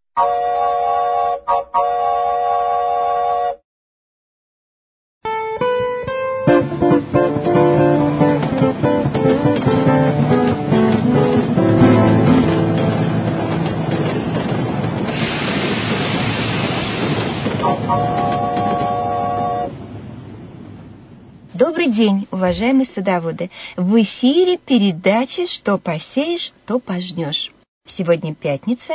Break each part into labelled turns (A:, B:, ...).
A: Добрый день, уважаемые садоводы! В эфире передача «Что посеешь, то пожнешь». Сегодня пятница,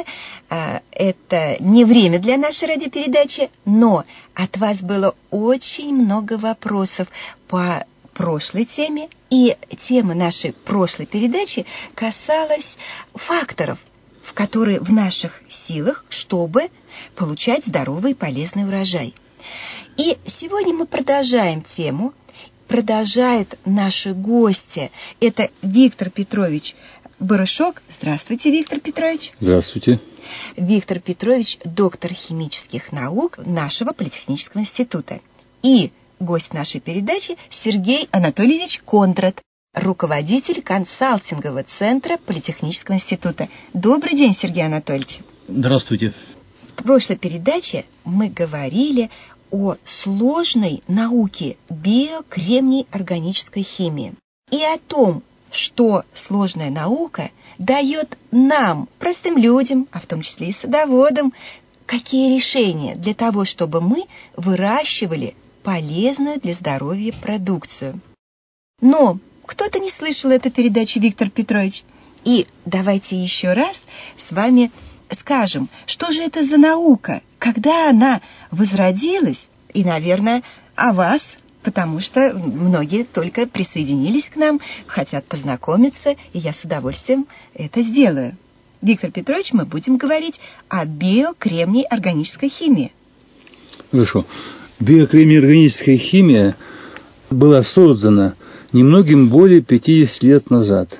A: это не время для нашей радиопередачи, но от вас было очень много вопросов по прошлой теме, и тема нашей прошлой передачи касалась факторов, которые в наших силах, чтобы получать здоровый и полезный урожай. И сегодня мы продолжаем тему. Продолжают наши гости. Это Виктор Петрович Барышок. Здравствуйте, Виктор Петрович.
B: Здравствуйте.
A: Виктор Петрович, доктор химических наук нашего Политехнического института. И гость нашей передачи Сергей Анатольевич Кондрат, руководитель консалтингового центра Политехнического института. Добрый день, Сергей Анатольевич.
B: Здравствуйте.
A: В прошлой передаче мы говорили о сложной науке биокремний органической химии и о том, что сложная наука дает нам, простым людям, а в том числе и садоводам, какие решения для того, чтобы мы выращивали полезную для здоровья продукцию. Но кто-то не слышал эту передачу, Виктор Петрович. И давайте еще раз с вами скажем, что же это за наука, когда она возродилась, и, наверное, о вас, потому что многие только присоединились к нам, хотят познакомиться, и я с удовольствием это сделаю. Виктор Петрович, мы будем говорить о биокремний органической химии.
B: Хорошо. Биокремний органическая химия была создана немногим более 50 лет назад.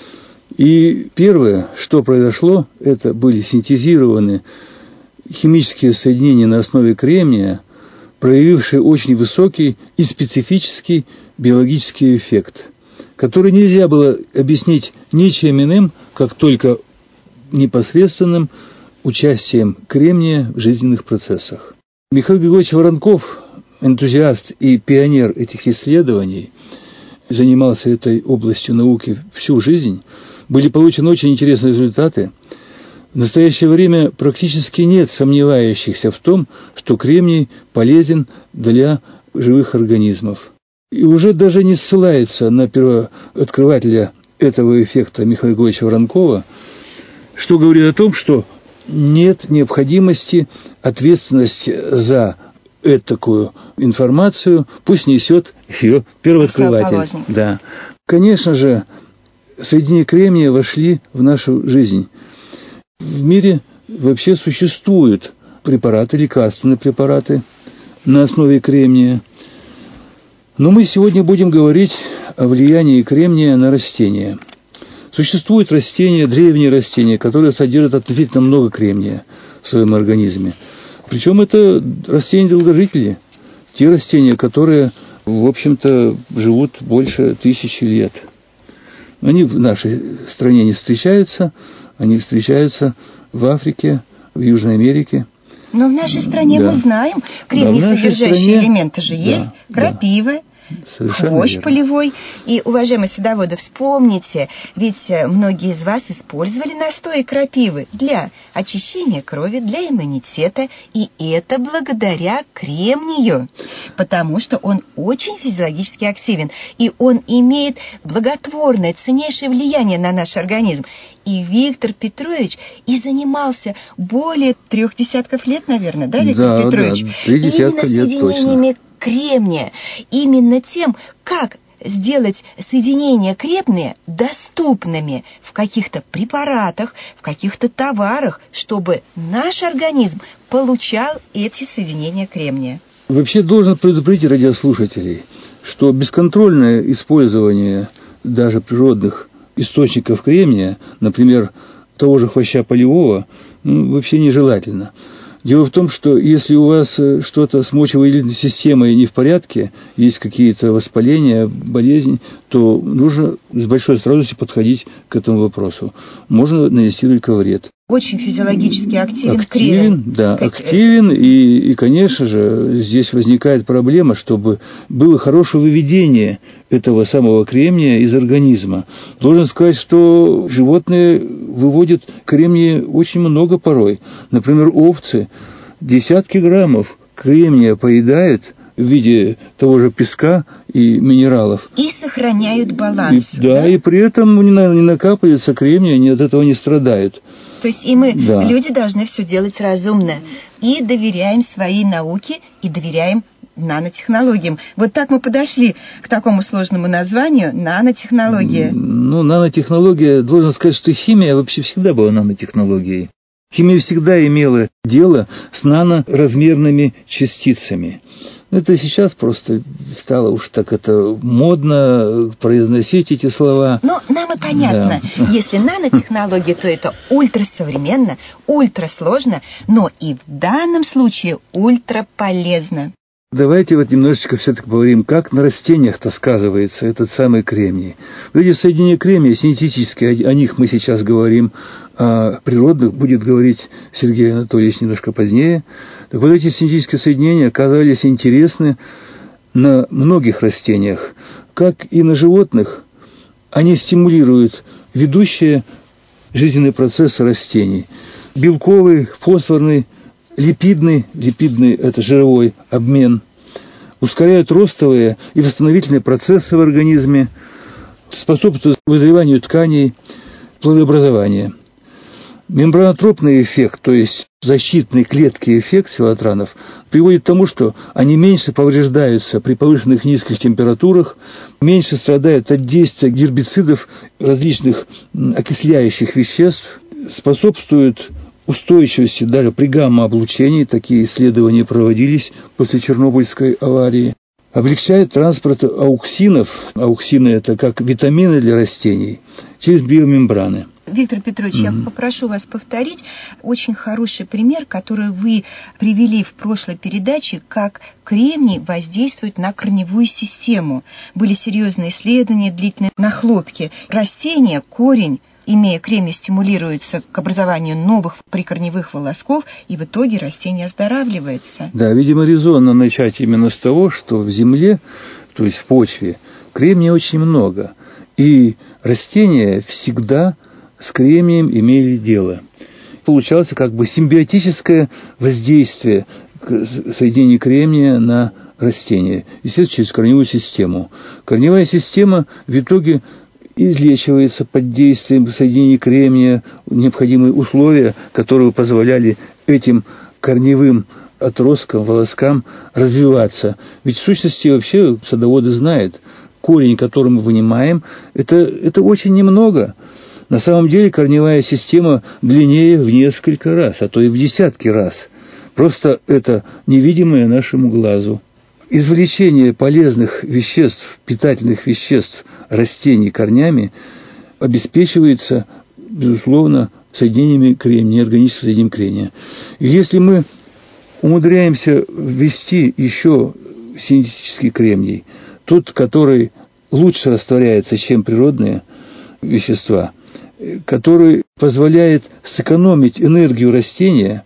B: И первое, что произошло, это были синтезированы химические соединения на основе кремния, проявившие очень высокий и специфический биологический эффект, который нельзя было объяснить ничем иным, как только непосредственным участием кремния в жизненных процессах. Михаил Григорьевич Воронков, энтузиаст и пионер этих исследований, занимался этой областью науки всю жизнь. Были получены очень интересные результаты. В настоящее время практически нет сомневающихся в том, что кремний полезен для живых организмов. И уже даже не ссылается на первооткрывателя этого эффекта Михаила Григорьевича Воронкова, что говорит о том, что нет необходимости ответственность за этакую информацию, пусть несет ее первооткрыватель. Да. Конечно же, соединения кремния вошли в нашу жизнь. В мире вообще существуют препараты, лекарственные препараты на основе кремния. Но мы сегодня будем говорить о влиянии кремния на растения. Существуют растения, древние растения, которые содержат относительно много кремния в своем организме. Причем это растения-долгожители, те растения, которые, в общем-то, живут больше 1000 лет. Они в нашей стране не встречаются, они встречаются в Африке, в Южной Америке.
A: Но в нашей стране мы знаем, кремний содержащие элементы же есть, крапива, хвощ полевой. И, уважаемые садоводы, вспомните, ведь многие из вас использовали настои крапивы для очищения крови, для иммунитета, и это благодаря кремнию, потому что он очень физиологически активен, и он имеет благотворное, ценнейшее влияние на наш организм. И Виктор Петрович и занимался более 30 лет, наверное, да, Виктор Петрович?
B: Да, 30 лет
A: соединениями кремния, именно тем, как сделать соединения кремния доступными в каких-то препаратах, в каких-то товарах, чтобы наш организм получал эти соединения кремния.
B: Вообще должен предупредить радиослушателей, что бесконтрольное использование даже природных источников кремния, например, того же хвоща полевого, вообще нежелательно. Дело в том, что если у вас что-то с мочевыделительной системой не в порядке, есть какие-то воспаления, болезни, то нужно с большой осторожностью подходить к этому вопросу. Можно нанести только вред.
A: очень физиологически активен
B: кремень. Да, активен, и, конечно же, здесь возникает проблема, чтобы было хорошее выведение этого самого кремния из организма. Должен сказать, что животные выводят кремния очень много порой. Например, овцы десятки граммов кремния поедают в виде того же песка и минералов.
A: И сохраняют баланс.
B: И при этом не накапливается кремния, они от этого не страдают.
A: То есть и мы, люди, должны все делать разумно. И доверяем своей науке, и доверяем нанотехнологиям. Вот так мы подошли к такому сложному названию нанотехнология.
B: Ну, нанотехнология, должен сказать, что химия вообще всегда была нанотехнологией. Химия всегда имела дело с наноразмерными частицами. Это сейчас просто стало уж так это модно произносить эти слова.
A: Ну, нам и понятно. Да. Если нанотехнология, то это ультрасовременно, ультрасложно, но и в данном случае ультраполезно.
B: Давайте вот немножечко все-таки поговорим, как на растениях-то сказывается этот самый кремний. Эти соединения кремния синтетические, о них мы сейчас говорим, а природных будет говорить Сергей Анатольевич немножко позднее. Так вот, эти синтетические соединения оказались интересны на многих растениях. Как и на животных, они стимулируют ведущие жизненные процессы растений. Белковый, фосфорный, липидный – это жировой обмен, ускоряют ростовые и восстановительные процессы в организме, способствуют вызреванию тканей, плодообразования. Мембранотропный эффект, то есть защитный клетки эффект силотранов, приводит к тому, что они меньше повреждаются при повышенных низких температурах, меньше страдают от действия гербицидов, различных окисляющих веществ, способствуют устойчивости даже при гамма-облучении, такие исследования проводились после Чернобыльской аварии, облегчает транспорт ауксинов, ауксины – это как витамины для растений, через биомембраны.
A: Виктор Петрович, я попрошу вас повторить очень хороший пример, который вы привели в прошлой передаче, как кремний воздействует на корневую систему. Были серьезные исследования, длительные нахлопки. Растение, корень, имея кремний, стимулируется к образованию новых прикорневых волосков, и в итоге растение оздоравливается.
B: Да, видимо, резонно начать именно с того, что в земле, то есть в почве, кремния очень много. И растения всегда с кремнием имели дело. Получалось как бы симбиотическое воздействие соединения кремния на растение, естественно, через корневую систему. Корневая система в итоге излечивается под действием соединения кремния, необходимые условия, которые позволяли этим корневым отросткам, волоскам развиваться. Ведь в сущности вообще садоводы знают, корень, который мы вынимаем, это очень немного. На самом деле корневая система длиннее в несколько раз, а то и в десятки раз. Просто это невидимое нашему глазу. Извлечение полезных веществ, питательных веществ растений корнями обеспечивается, безусловно, соединениями кремния, органическим соединением кремния. И если мы умудряемся ввести еще синтетический кремний, тот, который лучше растворяется, чем природные вещества, который позволяет сэкономить энергию растения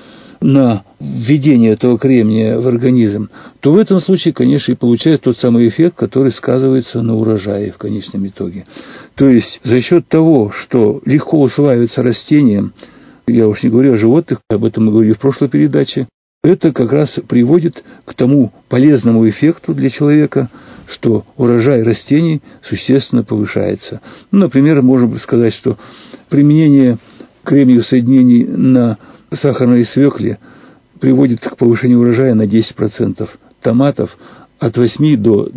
B: на введение этого кремния в организм, то в этом случае, конечно, и получается тот самый эффект, который сказывается на урожае в конечном итоге. То есть за счет того, что легко усваивается растением, я уж не говорю о животных, об этом мы говорили в прошлой передаче, это как раз приводит к тому полезному эффекту для человека, что урожай растений существенно повышается. Ну, например, можно сказать, что применение кремниевых соединений на сахарной свекле приводит к повышению урожая на 10%, томатов от 8 до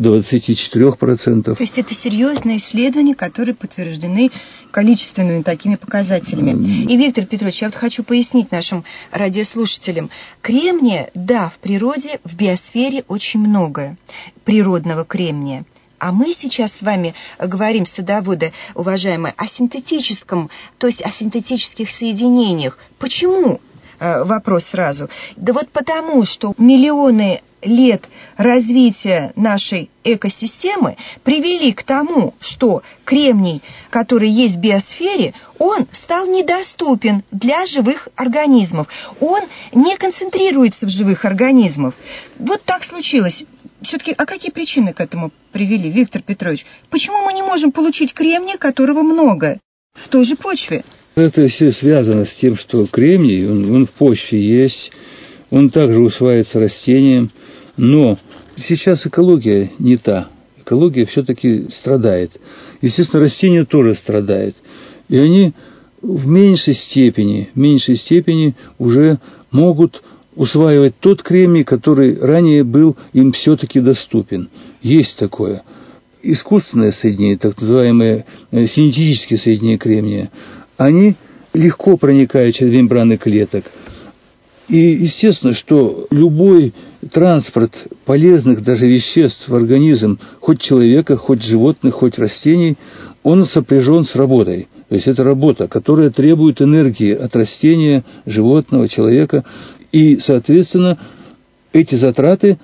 B: 24%.
A: То есть это серьезные исследования, которые подтверждены количественными такими показателями. И, Виктор Петрович, я вот хочу пояснить нашим радиослушателям. Кремния, да, в природе, в биосфере очень много природного кремния. А мы сейчас с вами говорим, садоводы, уважаемые, о синтетическом, то есть о синтетических соединениях. Почему? Вопрос сразу. Да вот потому, что миллионы лет развития нашей экосистемы привели к тому, что кремний, который есть в биосфере, он стал недоступен для живых организмов. Он не концентрируется в живых организмах. Вот так случилось. Все-таки, а какие причины к этому привели, Виктор Петрович? Почему мы не можем получить кремния, которого много, в той же почве?
B: Это все связано с тем, что кремний, он в почве есть, он также усваивается растением, но сейчас экология не та. Экология все-таки страдает. Естественно, растения тоже страдают. И они в меньшей степени уже могут усваивать тот кремний, который ранее был им все-таки доступен. Есть такое. Искусственное соединение, так называемые синтетические соединения кремния, они легко проникают через мембраны клеток. И естественно, что любой транспорт полезных даже веществ в организм, хоть человека, хоть животных, хоть растений, он сопряжен с работой. То есть это работа, которая требует энергии от растения, животного, человека. И, соответственно, эти затраты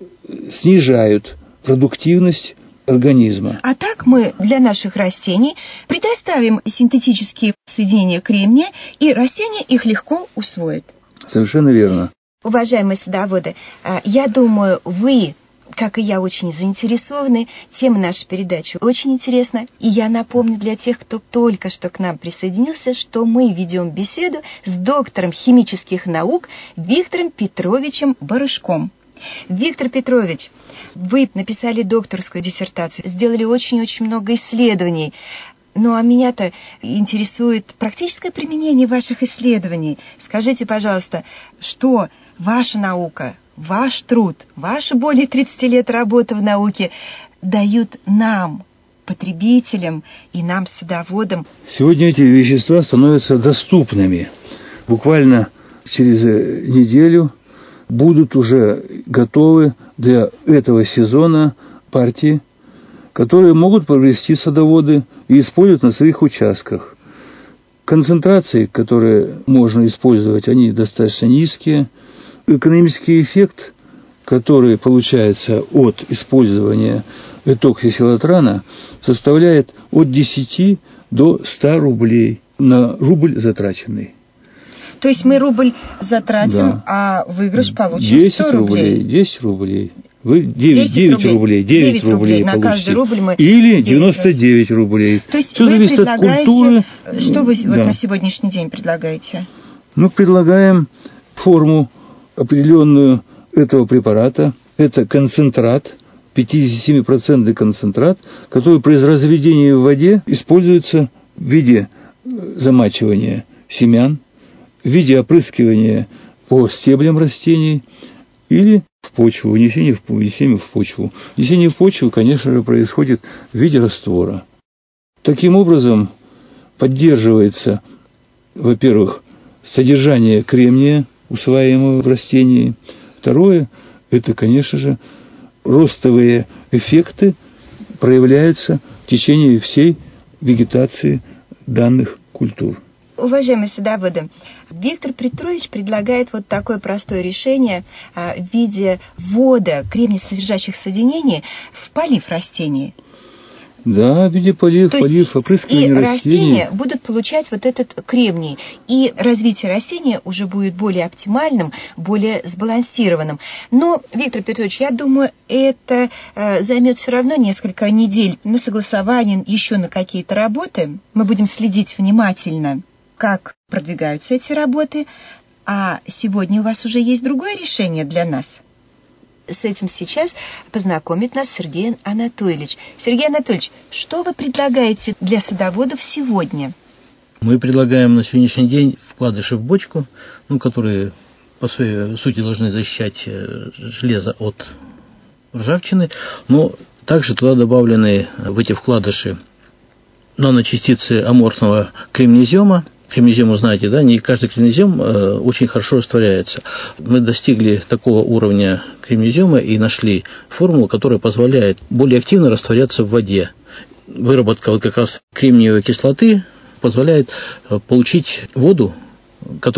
B: снижают продуктивность организма.
A: А так мы для наших растений предоставим синтетические соединения кремния, и растения их легко усвоят.
B: Совершенно верно.
A: Уважаемые садоводы, я думаю, вы, как и я, очень заинтересованы. Тема нашей передачи очень интересна. И я напомню для тех, кто только что к нам присоединился, что мы ведем беседу с доктором химических наук Виктором Петровичем Барышком. Виктор Петрович, вы написали докторскую диссертацию, сделали очень-очень много исследований. Ну, а меня-то интересует практическое применение ваших исследований. Скажите, пожалуйста, что ваша наука, ваш труд, ваши более 30 лет работы в науке дают нам, потребителям, и нам, садоводам?
B: Сегодня эти вещества становятся доступными. Буквально через неделю будут уже готовы для этого сезона партии, которые могут провести садоводы и использовать на своих участках. Концентрации, которые можно использовать, они достаточно низкие. Экономический эффект, который получается от использования этоксисилотрана, составляет от 10 до 100 рублей на рубль затраченный.
A: То есть мы рубль затратим,
B: да,
A: а выигрыш получим 100 рублей.
B: 10 рублей. Вы 9 рублей. 9 рублей
A: на
B: получите.
A: каждый рубль мы...
B: Или 99 рублей.
A: То есть
B: все
A: вы
B: зависит от культуры.
A: Что вы вот на сегодняшний день предлагаете?
B: Мы предлагаем форму определенную этого препарата. Это концентрат, 57% концентрат, который при разведении в воде используется в виде замачивания семян, в виде опрыскивания по стеблям растений или в почву, внесение в почву. Внесение в почву, конечно же, происходит в виде раствора. Таким образом поддерживается, во-первых, содержание кремния, усваиваемого в растении. Второе, это, конечно же, ростовые эффекты проявляются в течение всей вегетации данных культур.
A: Уважаемые садоводы, Виктор Петрович предлагает вот такое простое решение в виде ввода кремниесодержащих соединений в полив растений.
B: Да, в виде полив, опрыскивания растений. И
A: растения будут получать вот этот кремний. И развитие растения уже будет более оптимальным, более сбалансированным. Но, Виктор Петрович, я думаю, это займет все равно несколько недель на согласование, еще на какие-то работы. Мы будем следить внимательно, как продвигаются эти работы. А сегодня у вас уже есть другое решение для нас. С этим сейчас познакомит нас Сергей Анатольевич. Сергей Анатольевич, что вы предлагаете для садоводов сегодня?
C: Мы предлагаем на сегодняшний день вкладыши в бочку, которые по своей сути должны защищать железо от ржавчины, но также туда добавлены в эти вкладыши наночастицы аморфного кремнезема. Кремнезем, вы знаете, да, не каждый кремнезем очень хорошо растворяется. Мы достигли такого уровня кремнезема и нашли формулу, которая позволяет более активно растворяться в воде. Выработка вот как раз кремниевой кислоты позволяет получить воду, которая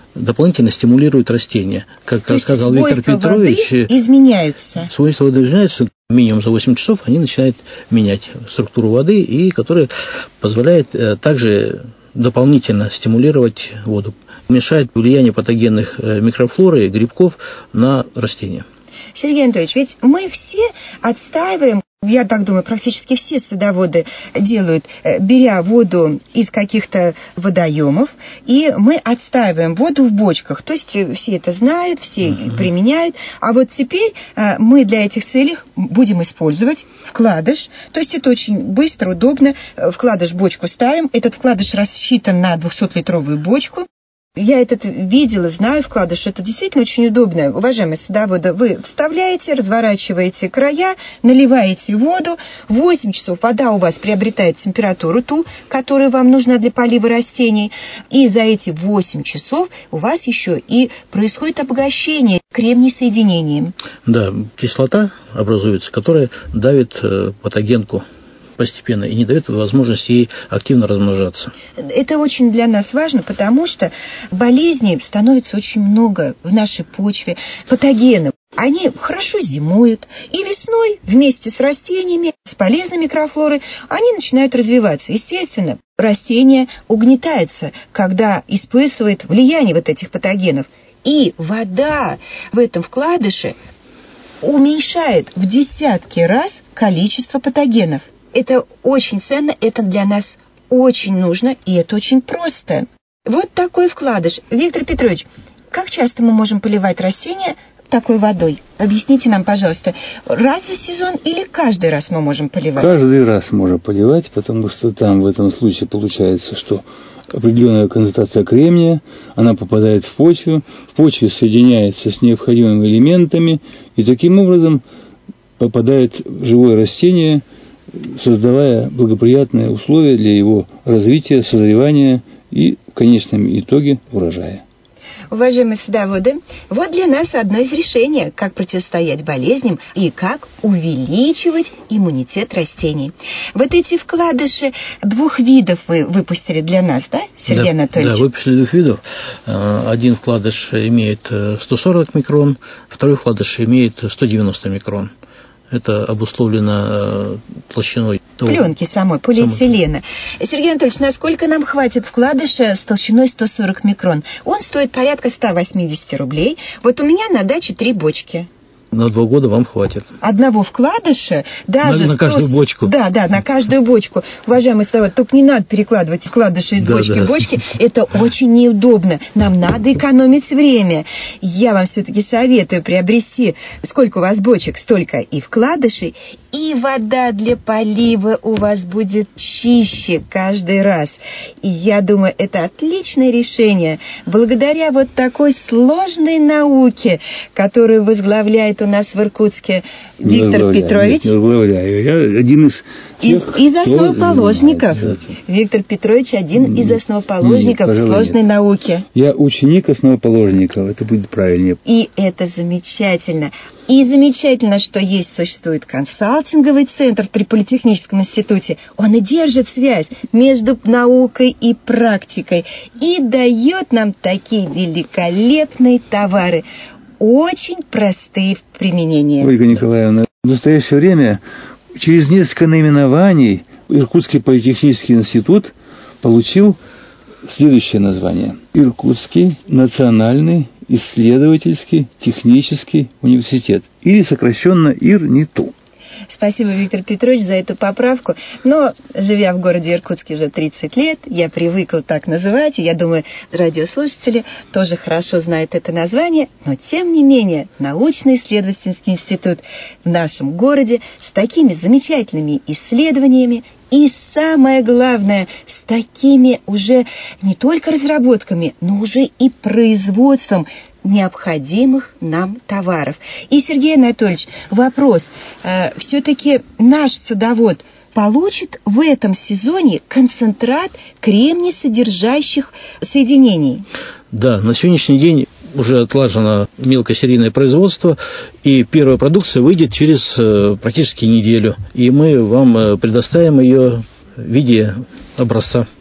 C: дополнительно стимулирует растения. Как рассказал Виктор Петрович,
A: изменяются.
C: Свойства воды изменяются. Минимум за 8 часов они начинают менять структуру воды, и которая позволяет также дополнительно стимулировать воду. Уменьшает влияние патогенных микрофлоры и грибков на растения.
A: Сергей Анатольевич, ведь мы все отстаиваем, я так думаю, практически все садоводы делают, беря воду из каких-то водоемов, и мы отстаиваем воду в бочках. То есть все это знают, все применяют. А вот теперь мы для этих целей будем использовать вкладыш. То есть это очень быстро, удобно. Вкладыш в бочку ставим. Этот вкладыш рассчитан на 200-литровую бочку. Я это видела, знаю вкладыш, это действительно очень удобно. Уважаемые садоводы, вы вставляете, разворачиваете края, наливаете воду, 8 часов вода у вас приобретает температуру ту, которая вам нужна для полива растений, и за эти 8 часов у вас еще и происходит обогащение кремний соединением.
C: Да, кислота образуется, которая давит патогенку постепенно и не дает возможности ей активно размножаться.
A: Это очень для нас важно, потому что болезней становится очень много в нашей почве, патогенов. Они хорошо зимуют, и весной вместе с растениями, с полезной микрофлорой, они начинают развиваться. Естественно, растение угнетается, когда испытывает влияние вот этих патогенов. И вода в этом вкладыше уменьшает в десятки раз количество патогенов. Это очень ценно, это для нас очень нужно, и это очень просто. Вот такой вкладыш. Виктор Петрович, как часто мы можем поливать растения такой водой? Объясните нам, пожалуйста, раз в сезон или каждый раз мы можем поливать?
B: Каждый раз можно поливать, потому что там в этом случае получается, что определенная концентрация кремния, она попадает в почву соединяется с необходимыми элементами, и таким образом попадает в живое растение, создавая благоприятные условия для его развития, созревания и, в конечном итоге, урожая.
A: Уважаемые садоводы, вот для нас одно из решений, как противостоять болезням и как увеличивать иммунитет растений. Вот эти вкладыши 2 видов вы выпустили для нас, да, Сергей Анатольевич?
C: Да, выпустили 2 видов. Один вкладыш имеет 140 микрон, второй вкладыш имеет 190 микрон. Это обусловлено толщиной
A: пленки самой, полиэтилена. Сергей Анатольевич, насколько нам хватит вкладыша с толщиной 140 микрон? Он стоит порядка 180 рублей. Вот у меня на даче 3 бочки.
C: На 2 года вам хватит.
A: Одного вкладыша, даже
C: на каждую бочку.
A: Да, на каждую бочку. Уважаемые садоводы, только не надо перекладывать вкладыши из бочки в бочки. Это очень неудобно. Нам надо экономить время. Я вам все-таки советую приобрести, сколько у вас бочек, столько и вкладышей, и вода для полива у вас будет чище каждый раз. И я думаю, это отличное решение. Благодаря вот такой сложной науке, которую возглавляет у нас в Иркутске Виктор Петрович.
B: Я один из тех,
A: из основоположников. Виктор Петрович один из основоположников сложной науки.
B: Я ученик основоположников, это будет правильнее.
A: И это замечательно. И замечательно, что существует консалтинговый центр при Политехническом институте. Он и держит связь между наукой и практикой. И дает нам такие великолепные товары. Очень простые в применении.
B: Ольга Николаевна, в настоящее время через несколько наименований Иркутский политехнический институт получил следующее название. Иркутский национальный исследовательский технический университет. Или сокращенно ИРНИТУ.
A: Спасибо, Виктор Петрович, за эту поправку. Но, живя в городе Иркутске уже 30 лет, я привыкла так называть, и я думаю, радиослушатели тоже хорошо знают это название, но, тем не менее, научно-исследовательский институт в нашем городе с такими замечательными исследованиями и, самое главное, с такими уже не только разработками, но уже и производством необходимых нам товаров. И, Сергей Анатольевич, вопрос. Все-таки наш садовод получит в этом сезоне концентрат кремний-содержащих соединений?
C: Да, на сегодняшний день уже отлажено мелкосерийное производство, и первая продукция выйдет через практически неделю. И мы вам предоставим ее в виде образца.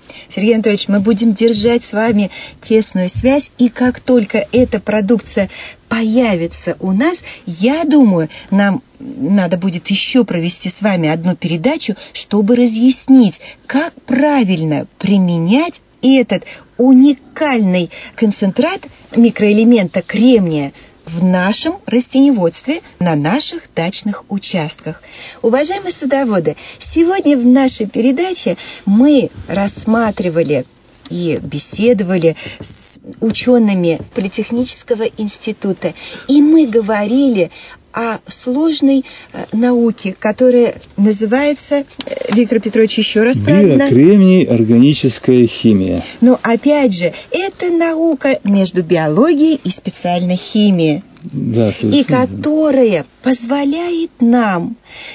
A: Сергей Анатольевич, мы будем держать с вами тесную связь, и как только эта продукция появится у нас, я думаю, нам надо будет еще провести с вами одну передачу, чтобы разъяснить, как правильно применять этот уникальный концентрат микроэлемента кремния в нашем растениеводстве на наших дачных участках. Уважаемые садоводы, сегодня в нашей передаче мы рассматривали и беседовали с учеными Политехнического института, и мы говорили о сложной науке, которая называется, Виктор Петрович, еще раз правильно?
B: Биокремний органическая химия.
A: Но опять же, это наука между биологией и специальной химией.
B: Да,
A: и которая позволяет нам,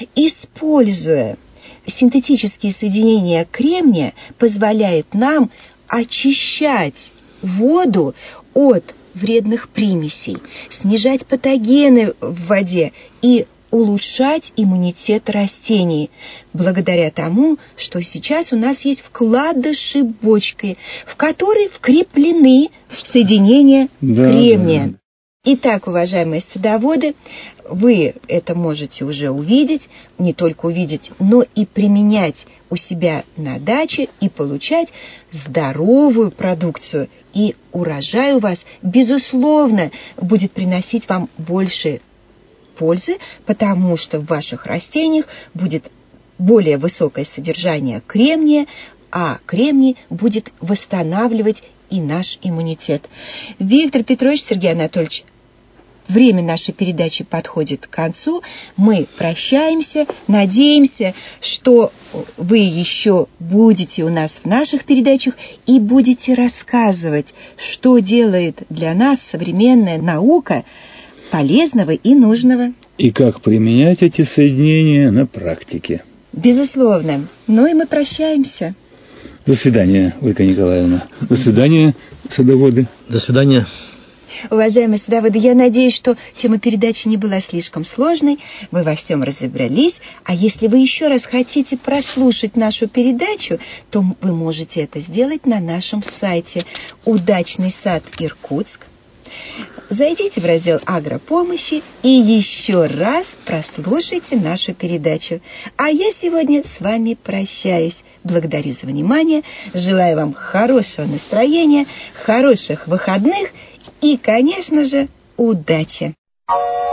A: используя синтетические соединения кремния, позволяет нам очищать воду от вредных примесей, снижать патогены в воде и улучшать иммунитет растений, благодаря тому, что сейчас у нас есть вкладыши бочки, в которые вкреплены соединения кремния. Да. Итак, уважаемые садоводы, вы это можете уже увидеть, не только увидеть, но и применять у себя на даче и получать здоровую продукцию. И урожай у вас, безусловно, будет приносить вам больше пользы, потому что в ваших растениях будет более высокое содержание кремния, а кремний будет восстанавливать и наш иммунитет. Виктор Петрович, Сергей Анатольевич, время нашей передачи подходит к концу. Мы прощаемся, надеемся, что вы еще будете у нас в наших передачах и будете рассказывать, что делает для нас современная наука полезного и нужного.
B: И как применять эти соединения на практике.
A: Безусловно. Ну и мы прощаемся.
B: До свидания, Ольга Николаевна. До свидания, садоводы.
C: До свидания.
A: Уважаемые садоводы, я надеюсь, что тема передачи не была слишком сложной, вы во всем разобрались, а если вы еще раз хотите прослушать нашу передачу, то вы можете это сделать на нашем сайте «Удачный сад Иркутск». Зайдите в раздел «Агропомощи» и еще раз прослушайте нашу передачу. А я сегодня с вами прощаюсь. Благодарю за внимание, желаю вам хорошего настроения, хороших выходных и, конечно же, удачи!